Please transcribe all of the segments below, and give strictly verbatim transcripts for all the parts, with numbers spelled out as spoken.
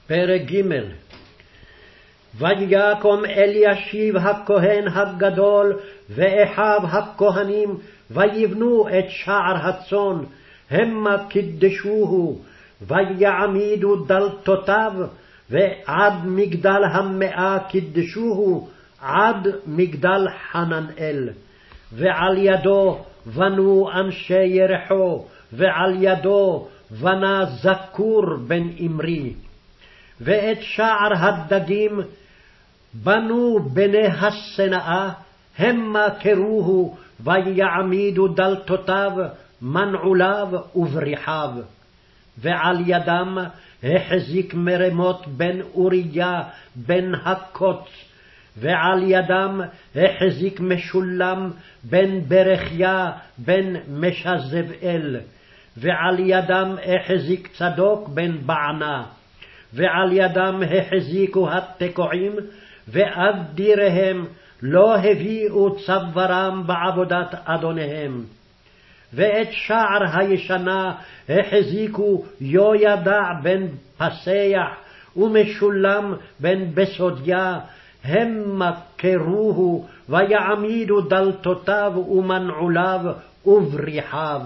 פרק ג'. ויקום אלישיב הכהן הגדול ואחיו הכהנים ויבנו את שער הצאן, המה קידשוהו, ויעמידו דלתותיו, ועד מגדל המאה קידשוהו, עד מגדל חננאל. ועל ידו בנו אנשי ירחו, ועל ידו בנה זכור בן אמרי. ואת שער הדגים בנו בני השנאה, המה קרוהו, ויעמידו דלתותיו, מנעוליו ובריחיו. ועל ידם החזיק מרמות בן אוריה בן הקוץ, ועל ידם החזיק משולם בן ברכיה בן משזבאל, ועל ידם החזיק צדוק בן בענה, ועל ידם החזיקו התקועים, ואדיריהם לא הביאו צווארם בעבודת אדוניהם. ואת שער הישנה החזיקו יהוידע בן פסח ומשולם בן בסודיה, המה קרוהו, ויעמידו דלתותיו ומנעוליו ובריחיו.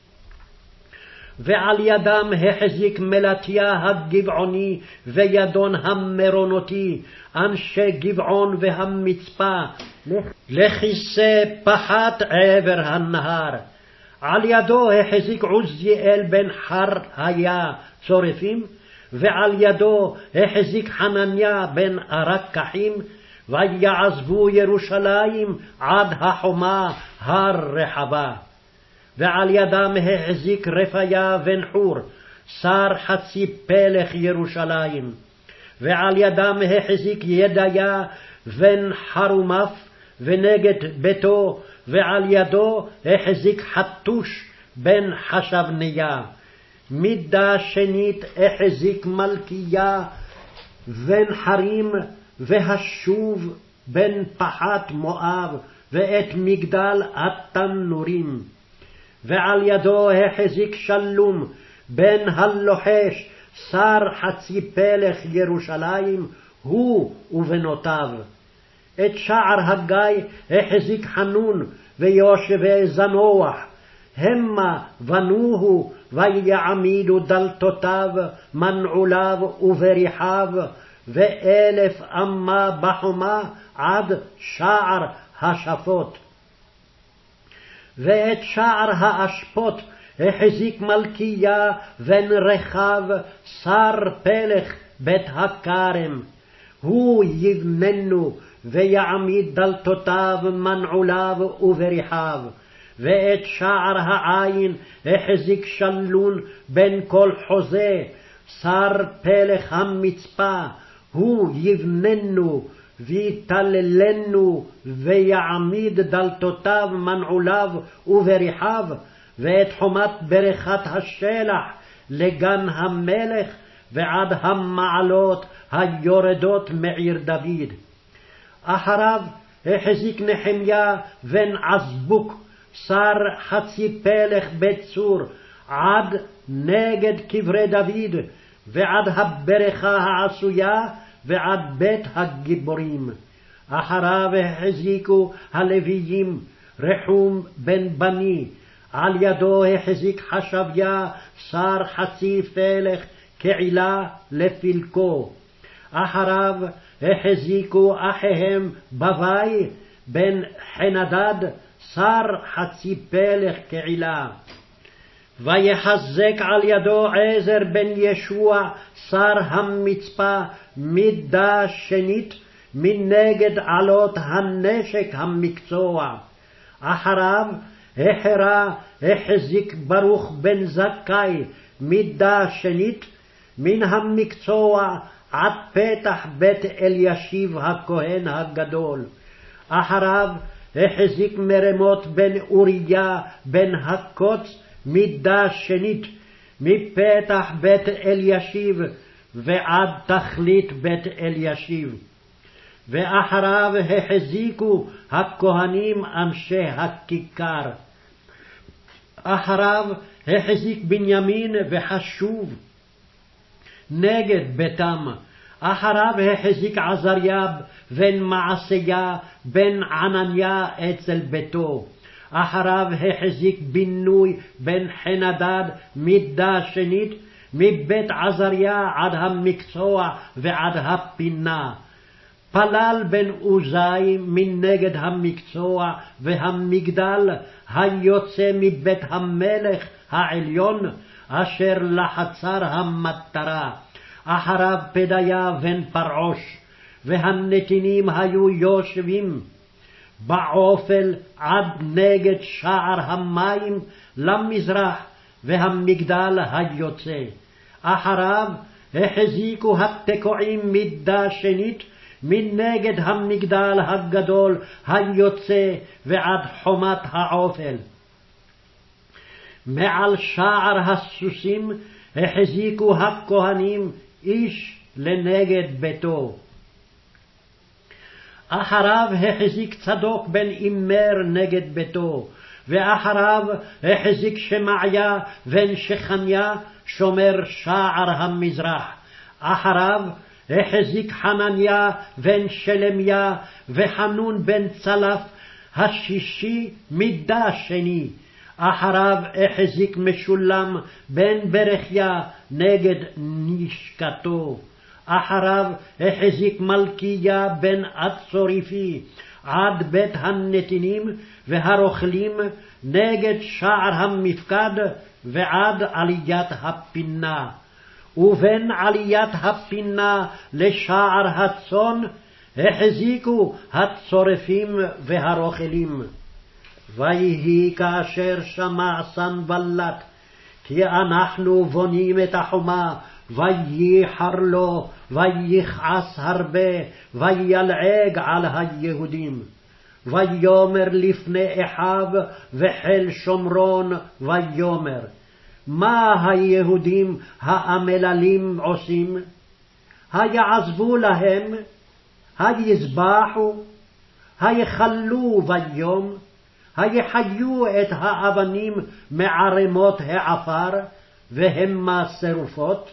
ועל ידם החזיק מלטיה הגבעוני וידון המרונותי, אנשי גבעון והמצפה, לכיסא פחת עבר הנהר. על ידו החזיק עוזיאל בן חר היה צורפים, ועל ידו החזיק חנניה בן ארקחים, ויעזבו ירושלים עד החומה הר רחבה. ועל ידם החזיק רפיה בן חור, שר חצי פלך ירושלים. ועל ידם החזיק ידיה בן חרומף ונגד ביתו, ועל ידו החזיק חתוש בן חשבניה. מידה שנית החזיק מלכיה בן חרים והשוב בן פחת מואב, ואת מגדל התנורים. ועל ידו החזיק שלום בן הלוחש, שר חצי פלך ירושלים, הוא ובנותיו. את שער הגיא החזיק חנון ויושבי זנוח, המה בנוהו, ויעמידו דלתותיו, מנעוליו ובריחיו, ואלף אמה בחומה עד שער השפות. ואת שער האשפות החזיק מלכיה בן רחב, שר פלך בית הכרם, הוא יבננו, ויעמיד דלתותיו, מנעוליו ובריחיו. ואת שער העין החזיק שלון בן כל חוזה, שר פלך המצפה, הוא יבננו ויתללנו, ויעמיד דלתותיו, מנעוליו ובריחיו. ואת חומת ברכת השלח לגן המלך, ועד המעלות היורדות מעיר דוד. אחריו החזיק נחמיה בן עזבוק, שר חצי פלך בצור, עד נגד קברי דוד, ועד הברכה העשויה, ועד בית הגיבורים. אחריו החזיקו הלוויים רחום בן בני, על ידו החזיק חשביה, שר חצי פלך כעילה לפלקו. אחריו החזיקו אחיהם בבי בן חנדד, שר חצי פלך כעילה. ויחזק על ידו עזר בן ישוע, שר המצפה, מידה שנית, מנגד עלות הנשק המקצוע. אחריו החרה החזיק ברוך בן זכאי, מידה שנית, מן המקצוע עד פתח בית אלישיב הכהן הגדול. אחריו החזיק מרמות בן אוריה בן הקוץ, מידה שנית, מפתח בית אלישיב ועד תכלית בית אלישיב. ואחריו החזיקו הכהנים אנשי הכיכר. אחריו החזיק בנימין וחשוב, נגד ביתם. אחריו החזיק עזריה בן מעשיה בן ענניה אצל ביתו. אחריו החזיק בינוי בן חנדד מידה שנית, מבית עזריה עד המקצוע ועד הפינה. פלל בן עוזי מנגד המקצוע והמגדל היוצא מבית המלך העליון, אשר לחצר המטרה. אחריו פדיה בן פרעוש, והנתינים היו יושבים בעופל עד נגד שער המים למזרח, והמגדל היוצא. אחריו החזיקו התקועים מידה שנית מנגד המגדל הגדול היוצא ועד חומת העופל. מעל שער הסוסים החזיקו הכהנים איש לנגד ביתו. אחריו החזיק צדוק בן אימר נגד ביתו, ואחריו החזיק שמעיה בן שכניה שומר שער המזרח. אחריו החזיק חנניה בן שלמיה וחנון בן צלף השישי מידה שני. אחריו החזיק משולם בן ברכיה נגד נשקתו. אחריו החזיק מלכיה בן הצוריפי עד בית הנתינים והרוכלים נגד שער המפקד ועד עליית הפינה. ובין עליית הפינה לשער הצאן החזיקו הצורפים והרוכלים. ויהי כאשר שמע סנבלט כי אנחנו בונים את החומה, וייחר לו ויכעס הרבה וילעג על היהודים. ויאמר לפני אחיו וחיל שומרון ויאמר, מה היהודים האמללים עושים? היעזבו להם, היזבחו, היחלו ביום, היחיו את האבנים מערימות העפר, והמה שרופות.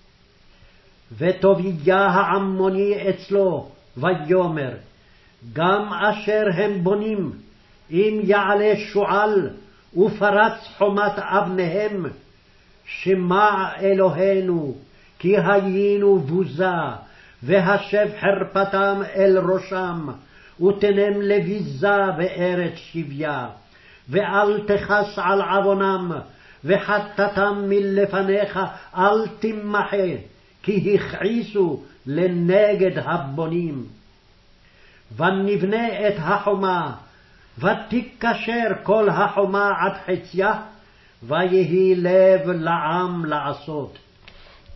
וטוביה העמוני אצלו ויאמר, גם אשר הם בונים, אם יעלה שועל ופרץ חומת אבניהם, שמע אלוהינו כי היינו בוזה, והשב חרפתם אל ראשם, ותנם לביזה בארץ שביה. ואל תכס על עוונם, וחטאתם מלפניך אל תמחה, כי הכעיסו לנגד הבונים. ונבנה את החומה, ותקשר כל החומה עד חציה, ויהי לב לעם לעשות.